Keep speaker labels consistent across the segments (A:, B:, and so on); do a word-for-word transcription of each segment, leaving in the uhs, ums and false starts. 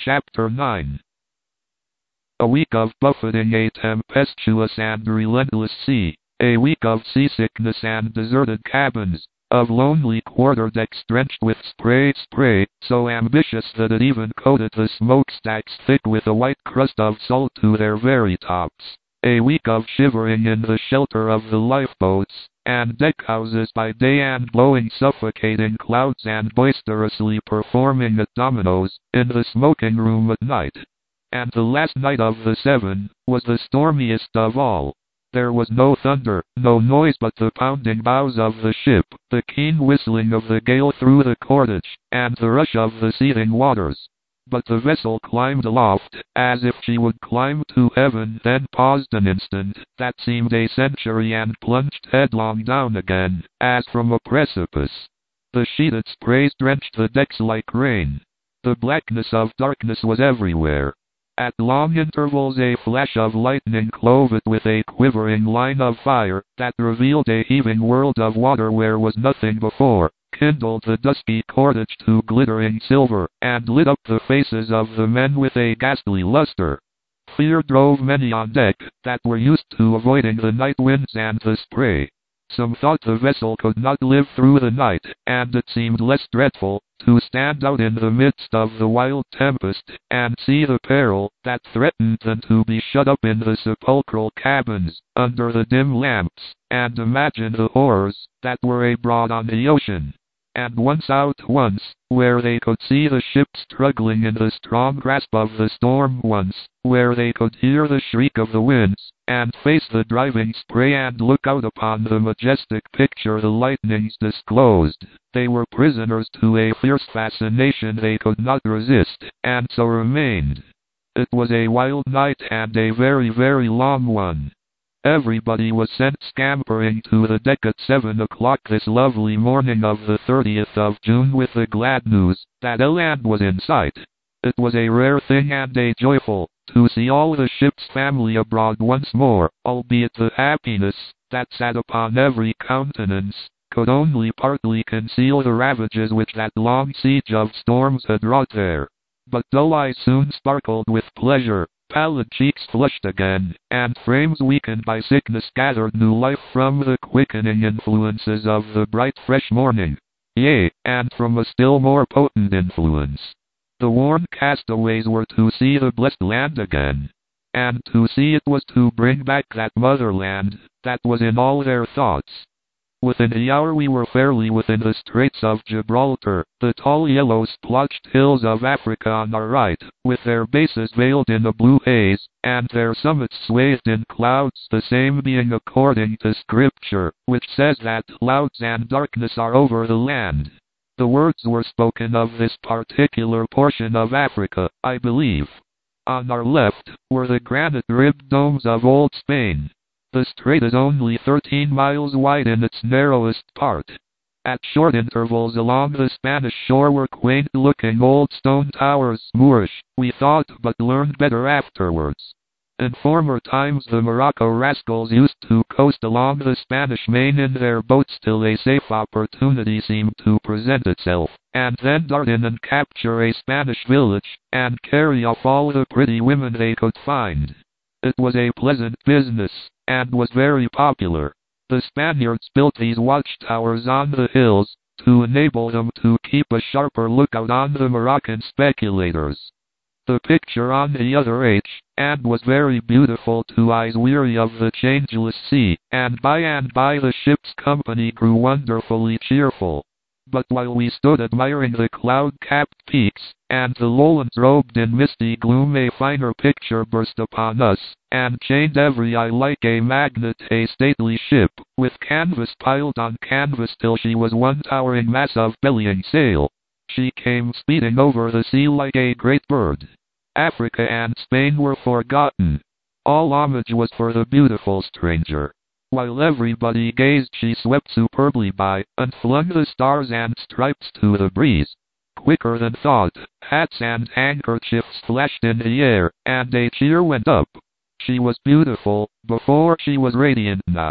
A: Chapter nine. A week of buffeting a tempestuous and relentless sea, a week of seasickness and deserted cabins, of lonely quarterdecks drenched with spray spray, so ambitious that it even coated the smokestacks thick with a white crust of salt to their very tops. A week of shivering in the shelter of the lifeboats, and deckhouses by day and blowing suffocating clouds and boisterously performing at dominoes in the smoking room at night. And the last night of the seven was the stormiest of all. There was no thunder, no noise but the pounding bows of the ship, the keen whistling of the gale through the cordage, and the rush of the seething waters. But the vessel climbed aloft, as if she would climb to heaven, then paused an instant, that seemed a century, and plunged headlong down again, as from a precipice. The sheeted sprays drenched the decks like rain. The blackness of darkness was everywhere. At long intervals a flash of lightning clove it with a quivering line of fire, that revealed a heaving world of water where was nothing before, kindled the dusky cordage to glittering silver, and lit up the faces of the men with a ghastly luster. Fear drove many on deck, that were used to avoiding the night winds and the spray. Some thought the vessel could not live through the night, and it seemed less dreadful to stand out in the midst of the wild tempest, and see the peril that threatened, than to be shut up in the sepulchral cabins, under the dim lamps, and imagine the horrors that were abroad on the ocean. And once out once, where they could see the ship struggling in the strong grasp of the storm once, where they could hear the shriek of the winds, and face the driving spray and look out upon the majestic picture the lightnings disclosed, they were prisoners to a fierce fascination they could not resist, and so remained. It was a wild night and a very very long one. Everybody was sent scampering to the deck at seven o'clock this lovely morning of the thirtieth of June with the glad news that a land was in sight. It was a rare thing and a joyful, to see all the ship's family abroad once more, albeit the happiness that sat upon every countenance could only partly conceal the ravages which that long siege of storms had wrought there. But dull eyes soon sparkled with pleasure, pallid cheeks flushed again, and frames weakened by sickness gathered new life from the quickening influences of the bright fresh morning. Yea, and from a still more potent influence. The worn castaways were to see the blessed land again. And to see it was to bring back that motherland that was in all their thoughts. Within the hour we were fairly within the Straits of Gibraltar, the tall yellow splotched hills of Africa on our right, with their bases veiled in a blue haze, and their summits swathed in clouds, the same being according to Scripture, which says that clouds and darkness are over the land. The words were spoken of this particular portion of Africa, I believe. On our left were the granite-ribbed domes of old Spain. The strait is only thirteen miles wide in its narrowest part. At short intervals along the Spanish shore were quaint-looking old stone towers, Moorish, we thought, but learned better afterwards. In former times the Morocco rascals used to coast along the Spanish Main in their boats till a safe opportunity seemed to present itself, and then dart in and capture a Spanish village, and carry off all the pretty women they could find. It was a pleasant business, and was very popular. The Spaniards built these watchtowers on the hills, to enable them to keep a sharper lookout on the Moroccan speculators. The picture on the other H, and was very beautiful to eyes weary of the changeless sea, and by and by the ship's company grew wonderfully cheerful. But while we stood admiring the cloud-capped peaks, and the lowlands robed in misty gloom, a finer picture burst upon us, and chained every eye like a magnet, a stately ship, with canvas piled on canvas till she was one towering mass of bellying sail. She came speeding over the sea like a great bird. Africa and Spain were forgotten. All homage was for the beautiful stranger. While everybody gazed, she swept superbly by, and flung the stars and stripes to the breeze. Quicker than thought, hats and handkerchiefs flashed in the air, and a cheer went up. She was beautiful, before she was radiant now.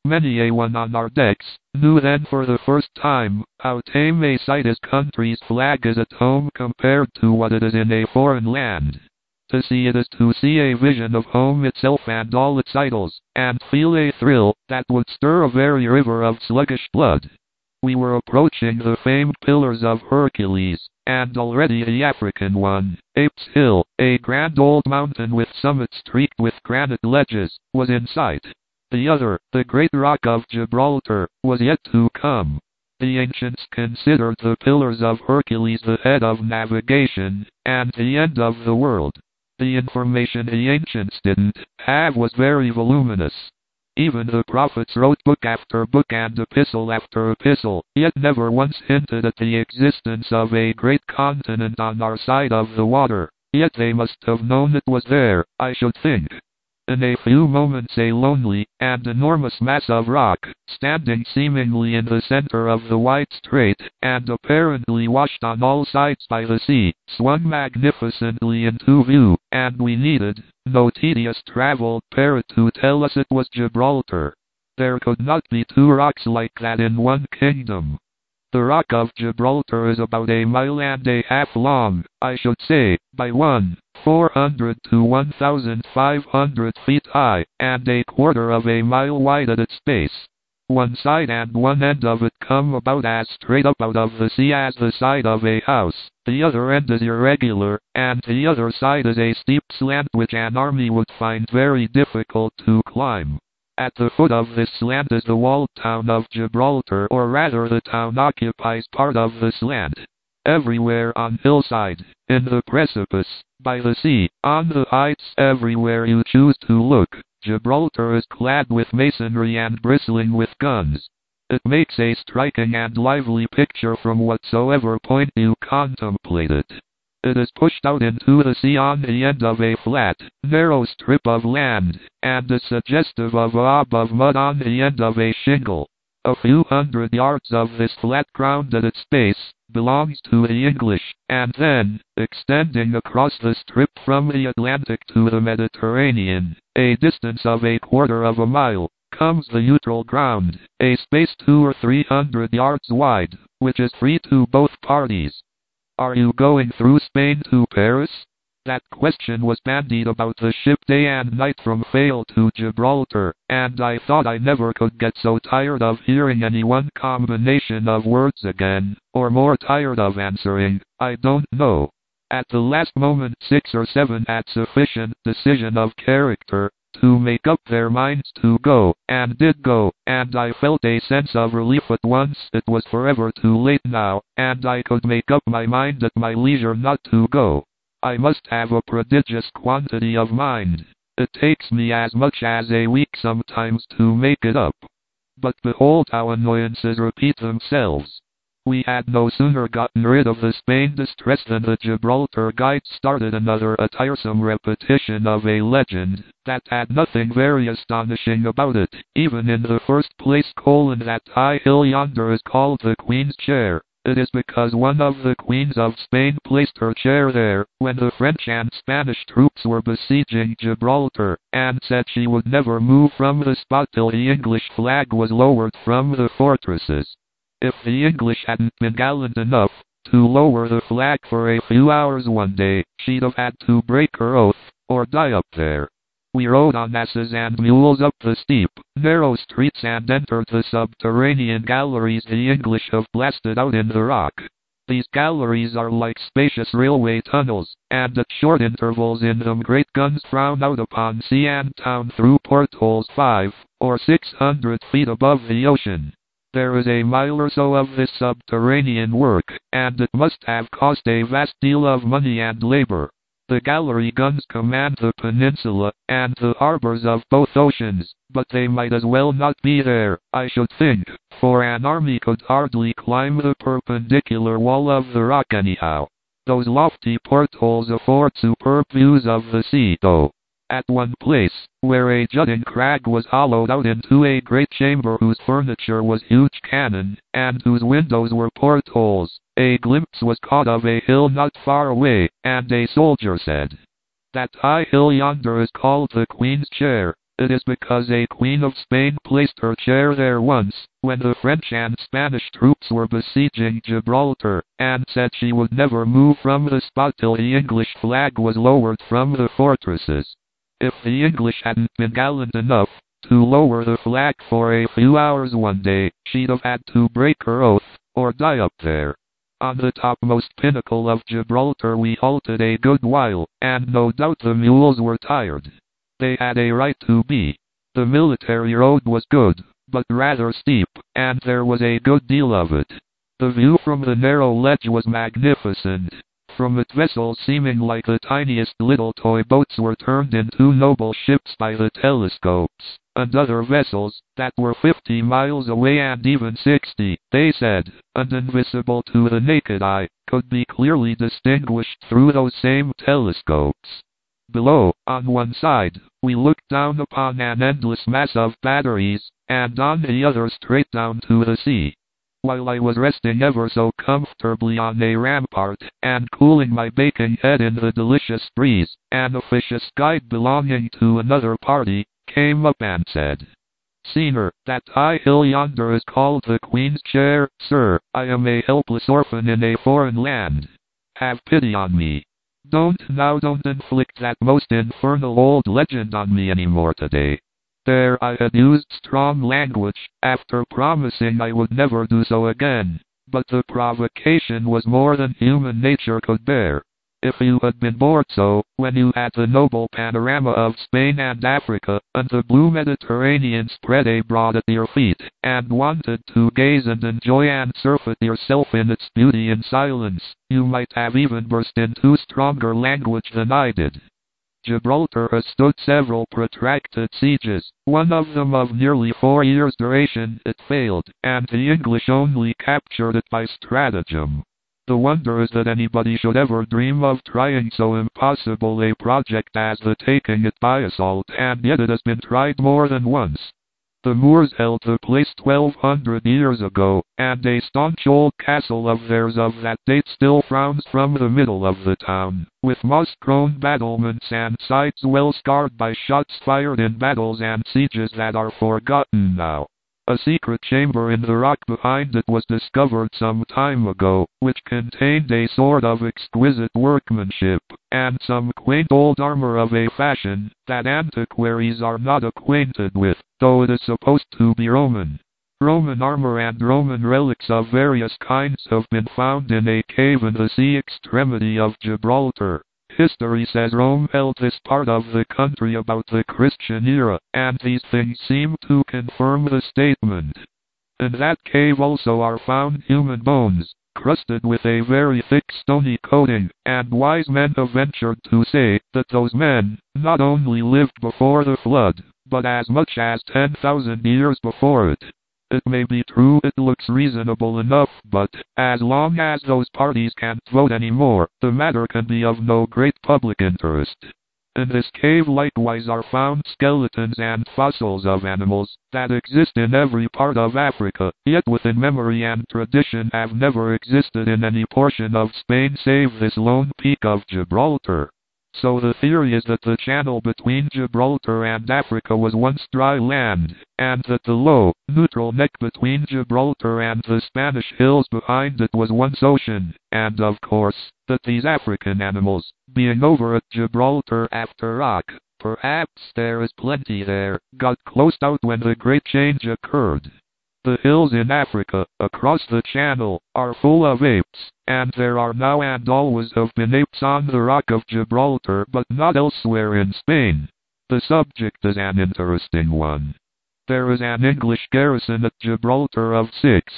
A: Many a one on our decks knew then for the first time how tame a sight his country's flag is at home compared to what it is in a foreign land. To see it is to see a vision of home itself and all its idols, and feel a thrill that would stir a very river of sluggish blood. We were approaching the famed Pillars of Hercules, and already the African one, Apes Hill, a grand old mountain with summits streaked with granite ledges, was in sight. The other, the great rock of Gibraltar, was yet to come. The ancients considered the Pillars of Hercules the head of navigation, and the end of the world. The information the ancients didn't have was very voluminous. Even the prophets wrote book after book and epistle after epistle, yet never once hinted at the existence of a great continent on our side of the water. Yet they must have known it was there, I should think. In a few moments a lonely and enormous mass of rock, standing seemingly in the center of the wide strait, and apparently washed on all sides by the sea, swung magnificently into view, and we needed no tedious traveled parrot to tell us it was Gibraltar. There could not be two rocks like that in one kingdom. The Rock of Gibraltar is about a mile and a half long, I should say, by one, four hundred to one thousand five hundred feet high, and a quarter of a mile wide at its base. One side and one end of it come about as straight up out of the sea as the side of a house. The other end is irregular, and the other side is a steep slant which an army would find very difficult to climb. At the foot of this slant is the walled town of Gibraltar, or rather the town occupies part of the slant. Everywhere on hillside, in the precipice, by the sea, on the heights, everywhere you choose to look, Gibraltar is clad with masonry and bristling with guns. It makes a striking and lively picture from whatsoever point you contemplate it. It is pushed out into the sea on the end of a flat, narrow strip of land, and is suggestive of a blob of mud on the end of a shingle. A few hundred yards of this flat ground at its base belongs to the English, and then, extending across the strip from the Atlantic to the Mediterranean, a distance of a quarter of a mile, comes the neutral ground, a space two or three hundred yards wide, which is free to both parties. Are you going through Spain to Paris? That question was bandied about the ship day and night from Fayal to Gibraltar, and I thought I never could get so tired of hearing any one combination of words again, or more tired of answering, I don't know. At the last moment six or seven had sufficient decision of character to make up their minds to go, and did go, and I felt a sense of relief at once. It was forever too late now, and I could make up my mind at my leisure not to go. I must have a prodigious quantity of mind. It takes me as much as a week sometimes to make it up. But behold how annoyances repeat themselves. We had no sooner gotten rid of the Spain distress than the Gibraltar guide started another a tiresome repetition of a legend that had nothing very astonishing about it. Even in the first place, colon, that high hill yonder is called the Queen's Chair. It is because one of the queens of Spain placed her chair there when the French and Spanish troops were besieging Gibraltar, and said she would never move from the spot till the English flag was lowered from the fortresses. If the English hadn't been gallant enough to lower the flag for a few hours one day, she'd have had to break her oath, or die up there. We rode on asses and mules up the steep, narrow streets and entered the subterranean galleries the English have blasted out in the rock. These galleries are like spacious railway tunnels, and at short intervals in them great guns frown out upon sea and town through portholes five or six hundred feet above the ocean. There is a mile or so of this subterranean work, and it must have cost a vast deal of money and labor. The gallery guns command the peninsula and the harbors of both oceans, but they might as well not be there, I should think, for an army could hardly climb the perpendicular wall of the rock anyhow. Those lofty portholes afford superb views of the sea, though. At one place, where a jutting crag was hollowed out into a great chamber whose furniture was huge cannon, and whose windows were portholes, a glimpse was caught of a hill not far away, and a soldier said, "That high hill yonder is called the Queen's Chair. It is because a queen of Spain placed her chair there once, when the French and Spanish troops were besieging Gibraltar, and said she would never move from the spot till the English flag was lowered from the fortresses. If the English hadn't been gallant enough to lower the flag for a few hours one day, she'd have had to break her oath, or die up there. On the topmost pinnacle of Gibraltar we halted a good while, and no doubt the mules were tired. They had a right to be. The military road was good, but rather steep, and there was a good deal of it. The view from the narrow ledge was magnificent. From it vessels seeming like the tiniest little toy boats were turned into noble ships by the telescopes, and other vessels, that were fifty miles away and even sixty, they said, and invisible to the naked eye, could be clearly distinguished through those same telescopes. Below, on one side, we looked down upon an endless mass of batteries, and on the other straight down to the sea. While I was resting ever so comfortably on a rampart, and cooling my baking head in the delicious breeze, an officious guide belonging to another party came up and said, "Senior, that high hill yonder is called the Queen's Chair, sir. I am a helpless orphan in a foreign land. Have pity on me. Don't now don't inflict that most infernal old legend on me anymore today." There I had used strong language, after promising I would never do so again, but the provocation was more than human nature could bear. If you had been bored so, when you had the noble panorama of Spain and Africa, and the blue Mediterranean spread abroad at your feet, and wanted to gaze and enjoy and surfeit yourself in its beauty in silence, you might have even burst into stronger language than I did. Gibraltar has stood several protracted sieges, one of them of nearly four years' duration. It failed, and the English only captured it by stratagem. The wonder is that anybody should ever dream of trying so impossible a project as the taking it by assault, and yet it has been tried more than once. The Moors held the place twelve hundred years ago, and a staunch old castle of theirs of that date still frowns from the middle of the town, with moss-grown battlements and sides well scarred by shots fired in battles and sieges that are forgotten now. A secret chamber in the rock behind it was discovered some time ago, which contained a sword of exquisite workmanship, and some quaint old armor of a fashion that antiquaries are not acquainted with, though it is supposed to be Roman. Roman armor and Roman relics of various kinds have been found in a cave in the sea extremity of Gibraltar. History says Rome held this part of the country about the Christian era, and these things seem to confirm the statement. In that cave also are found human bones, crusted with a very thick stony coating, and wise men have ventured to say that those men not only lived before the flood, but as much as ten thousand years before it. It may be true, it looks reasonable enough, but, as long as those parties can't vote anymore, the matter can be of no great public interest. In this cave likewise are found skeletons and fossils of animals that exist in every part of Africa, yet within memory and tradition have never existed in any portion of Spain save this lone peak of Gibraltar. So the theory is that the channel between Gibraltar and Africa was once dry land, and that the low, neutral neck between Gibraltar and the Spanish hills behind it was once ocean, and of course, that these African animals, being over at Gibraltar after rock, perhaps there is plenty there, got closed out when the great change occurred. The hills in Africa, across the channel, are full of apes, and there are now and always have been apes on the rock of Gibraltar, but not elsewhere in Spain. The subject is an interesting one. There is an English garrison at Gibraltar of six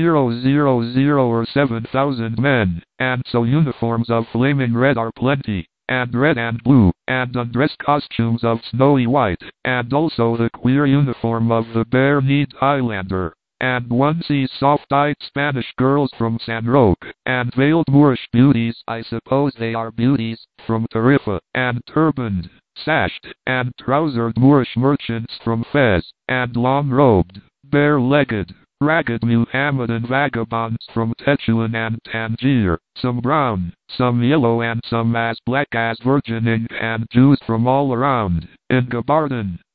A: thousand or seven thousand men, and so uniforms of flaming red are plenty, and red and blue, and undress costumes of snowy white, and also the queer uniform of the bare-kneed Highlander, and one sees soft-eyed Spanish girls from San Roque, and veiled Moorish beauties, I suppose they are beauties, from Tarifa, and turbaned, sashed, and trousered Moorish merchants from Fez, and long-robed, bare-legged, ragged Muhammadan vagabonds from Tetuan and Tangier, some brown, some yellow and some as black as virgin ink, and Jews from all around. In Gabardin,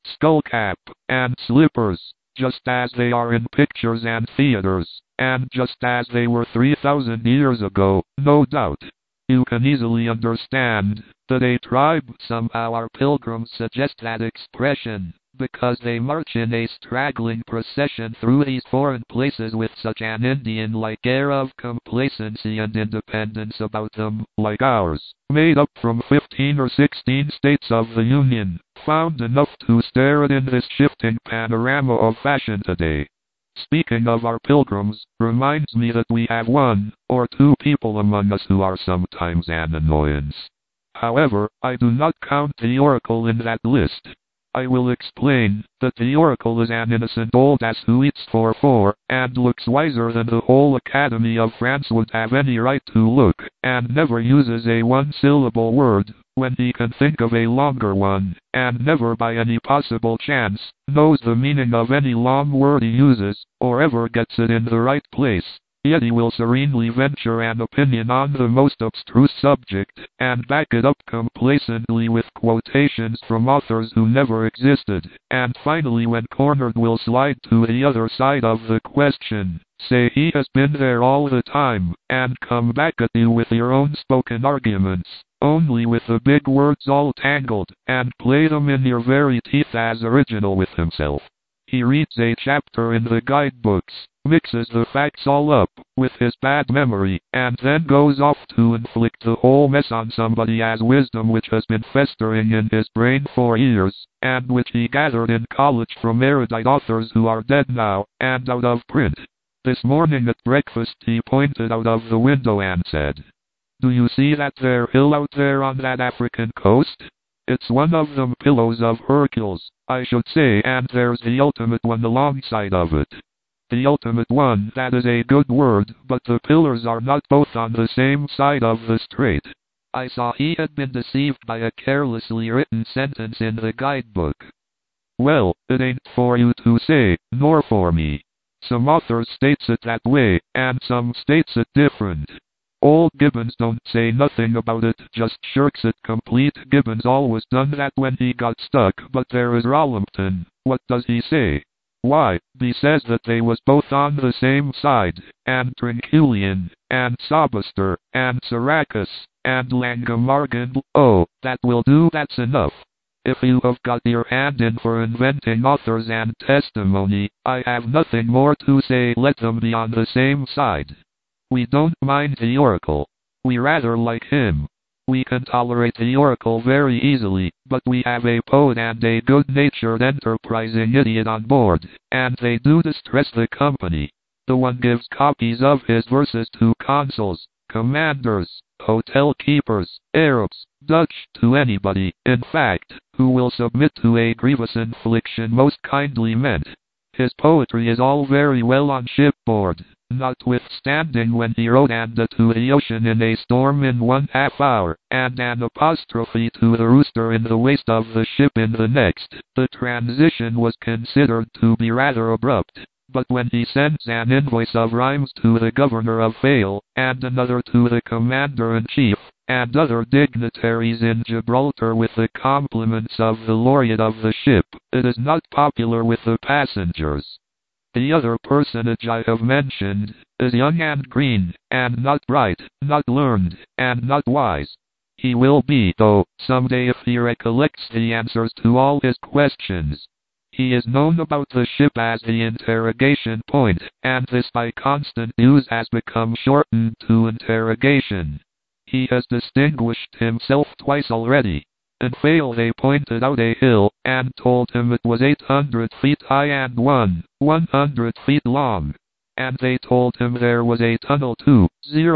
A: skullcap, and slippers, just as they are in pictures and theaters, and just as they were three thousand years ago, no doubt. You can easily understand that a tribe, somehow our pilgrims suggest that expression, because they march in a straggling procession through these foreign places with such an Indian-like air of complacency and independence about them, like ours, made up from fifteen or sixteen states of the Union, found enough to stare at in this shifting panorama of fashion today. Speaking of our pilgrims, reminds me that we have one or two people among us who are sometimes an annoyance. However, I do not count the Oracle in that list. I will explain that the Oracle is an innocent old ass who eats for four, and looks wiser than the whole Academy of France would have any right to look, and never uses a one-syllable word, when he can think of a longer one, and never by any possible chance, knows the meaning of any long word he uses, or ever gets it in the right place. Yet he will serenely venture an opinion on the most abstruse subject, and back it up complacently with quotations from authors who never existed, and finally when cornered will slide to the other side of the question, say he has been there all the time, and come back at you with your own spoken arguments, only with the big words all tangled, and play them in your very teeth as original with himself. He reads a chapter in the guidebooks, mixes the facts all up with his bad memory, and then goes off to inflict the whole mess on somebody as wisdom which has been festering in his brain for years, and which he gathered in college from erudite authors who are dead now, and out of print. This morning at breakfast he pointed out of the window and said, "Do you see that there hill out there on that African coast? It's one of them pillows of Hercules, I should say, and there's the ultimate one alongside of it. The ultimate one, that is a good word, but the pillars are not both on the same side of the strait." I saw he had been deceived by a carelessly written sentence in the guidebook. Well, it ain't for you to say, nor for me. Some authors states it that way, and some states it different. Old Gibbons don't say nothing about it, just shirks it complete. Gibbons always done that when he got stuck, but there is Rollington. What does he say? Why, he says that they was both on the same side, and Trinculian, and Sobaster, and Syracuse, and Langomargan. Oh, that will do, that's enough. If you have got your hand in for inventing authors and testimony, I have nothing more to say. Let them be on the same side. We don't mind the Oracle. We rather like him. We can tolerate the Oracle very easily, but we have a poet and a good-natured enterprising idiot on board, and they do distress the company. The one gives copies of his verses to consuls, commanders, hotel keepers, Arabs, Dutch, to anybody, in fact, who will submit to a grievous infliction most kindly meant. His poetry is all very well on shipboard, notwithstanding when he wrote "Anda to the ocean in a storm in one half hour," and an apostrophe to the rooster in the waist of the ship in the next, the transition was considered to be rather abrupt. But when he sends an invoice of rhymes to the governor of Vale, and another to the commander-in-chief, and other dignitaries in Gibraltar with the compliments of the laureate of the ship, it is not popular with the passengers. The other personage I have mentioned is young and green, and not bright, not learned, and not wise. He will be, though, someday if he recollects the answers to all his questions. He is known about the ship as the interrogation point, and this by constant use has become shortened to interrogation. He has distinguished himself twice already. In Vale they pointed out a hill, and told him it was eight hundred feet high and one, one hundred feet long. And they told him there was a tunnel two,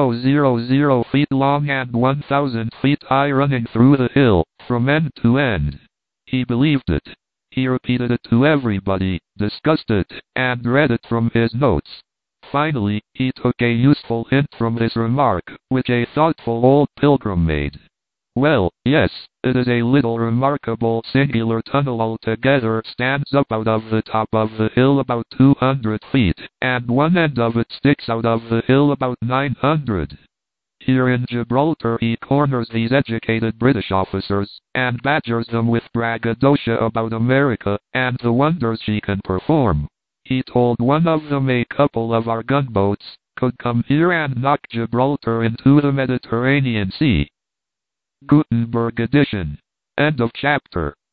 A: thousand feet long and one thousand feet high running through the hill, from end to end. He believed it. He repeated it to everybody, discussed it, and read it from his notes. Finally, he took a useful hint from this remark, which a thoughtful old pilgrim made. Well, yes, it is a little remarkable singular tunnel altogether. Stands up out of the top of the hill about two hundred feet, and one end of it sticks out of the hill about nine hundred. Here in Gibraltar he corners these educated British officers, and badgers them with braggadocio about America, and the wonders she can perform. He told one of them a couple of our gunboats could come here and knock Gibraltar into the Mediterranean Sea. Gutenberg edition. End of chapter.